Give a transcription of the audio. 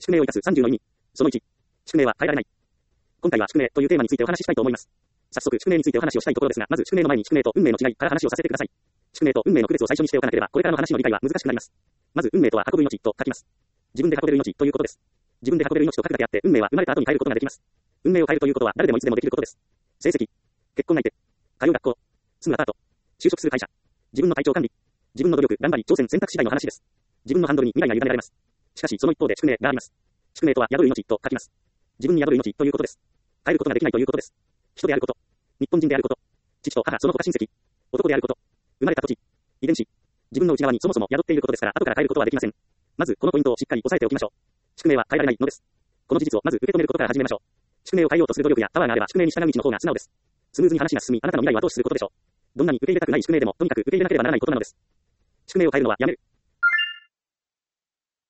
宿命を生かす30の意味。その1。宿命は変えられない。今回は宿命というテーマについてお話ししたいと思います。早速宿命についてお話をしたいところですが、まず宿命の前に宿命と運命の違いから話をさせてください。宿命と運命の区別を最初にしておかなければ、これからの話の理解は難しくなります。まず運命とは運ぶ命と書きます。自分で運べる命ということです。自分で運べる命と書くだけあって、運命は生まれた後に変えることができます。運命を変えるということは誰でもいつでもできることです。成績、結婚相手、通う学校、住むアパート、就職する会社、自分の体調管理、自分の努力、頑張り、挑戦、選択次第の話です。自分のハンドルに未来が委ねられます。しかしその一方で宿命があります。宿命とは宿る命と書きます。自分に宿る命ということです。変えることができないということです。人であること、日本人であること、父と母、その他親戚、男であること、生まれた土地、遺伝子、自分の内側にそもそも宿っていることですから、後から変えることはできません。まずこのポイントをしっかり押さえておきましょう。宿命は変えられないのです。この事実をまず受け止めることから始めましょう。宿命を変えようとする努力やパワーがあれば宿命に従う道の方が素直です。スムーズに話が進み、あなたの未来はどうすることでしょう。どんなに受け入れたくない宿命でも、とにかく受け入れなければならないことなのです。宿命を変えるのはやめる。